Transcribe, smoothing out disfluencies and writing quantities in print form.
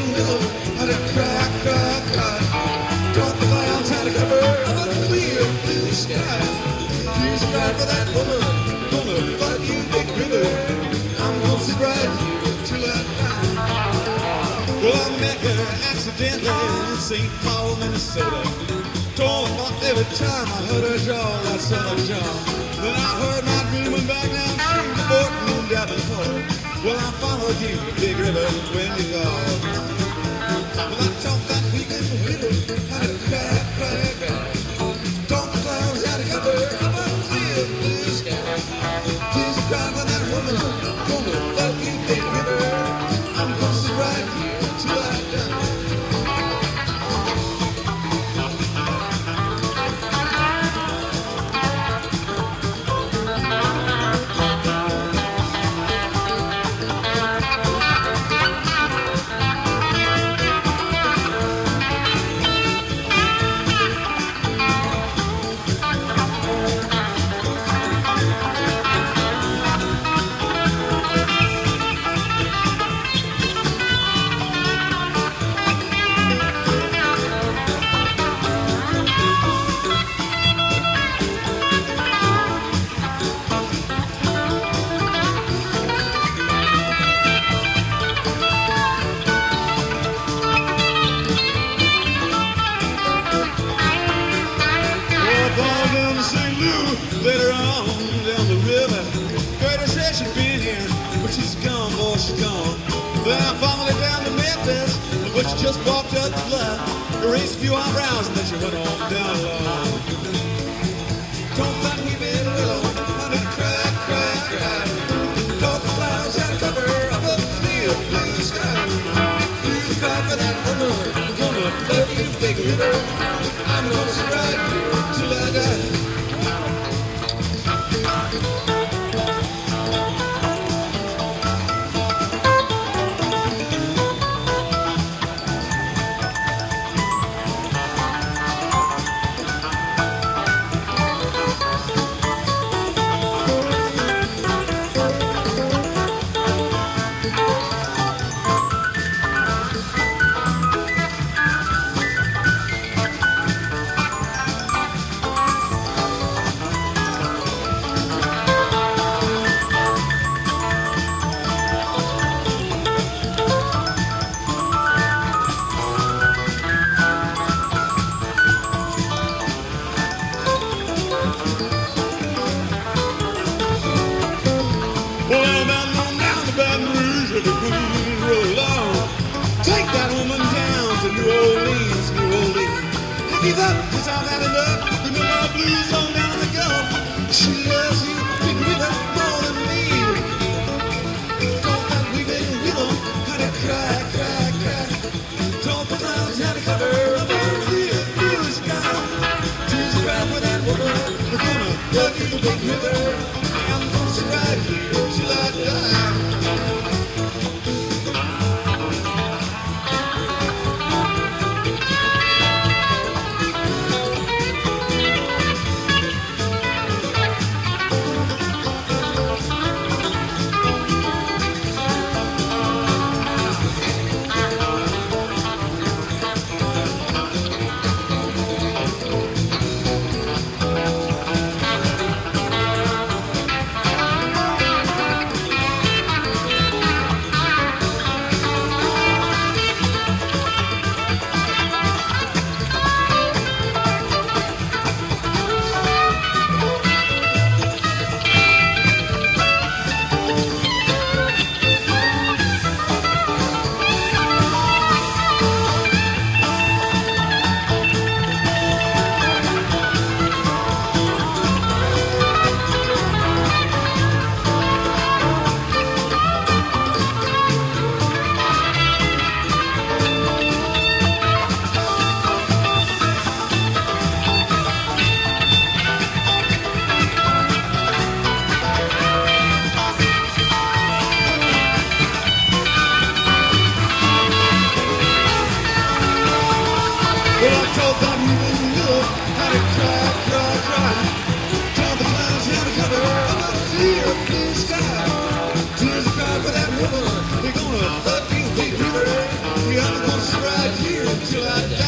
weeping willow, how to cry, cry, cry. Dark clouds had a cover of a clear blue sky. Tears cried for that woman, gonna flood you, big river. I'm gonna sit right here till I die. Well, I met her accidentally in St. Paul, Minnesota. Told her not every time I heard her jaw, that Southern jaw. Then I heard my dream went back down to Fort Moon, Davenport. Well, I followed you, big river, when you go. Well, I talked that weekend with her, had a cry, cry, cry. Dark clouds had a cover of a clear blue sky. Tears cried for that woman, gonna love you, big river. I'm gonna sit right here till I die. Later on, down the river, Gertie said she'd been here, but she's gone, boy, she's gone. Then I followed her down to Memphis, but she just walked up the bluff, erased a few eyebrows, and then she went on down low. Don't find me, baby, willow, under the cry, cry, cry. Dark clouds had a cover of a clear blue sky. Please cry for that woman, I'm gonna love you, big river. I'm gonna sit right here till I die. Well, I'm on down to Baton Rouge with the queen roll on. Take that woman down to New Orleans, New Orleans. Give up, cause I've had enough. Remember my blues on down the Gulf. She loves you, big river, more than me. Don't that weeping willow, how to cry, cry, cry. Don't the clouds had a cover of a clear blue sky. Tears cry for that woman, we're gonna love you, big river. I'm gonna sit right here till I die. Tears are crying for that woman. They're gonna fuck you, big river. till I die.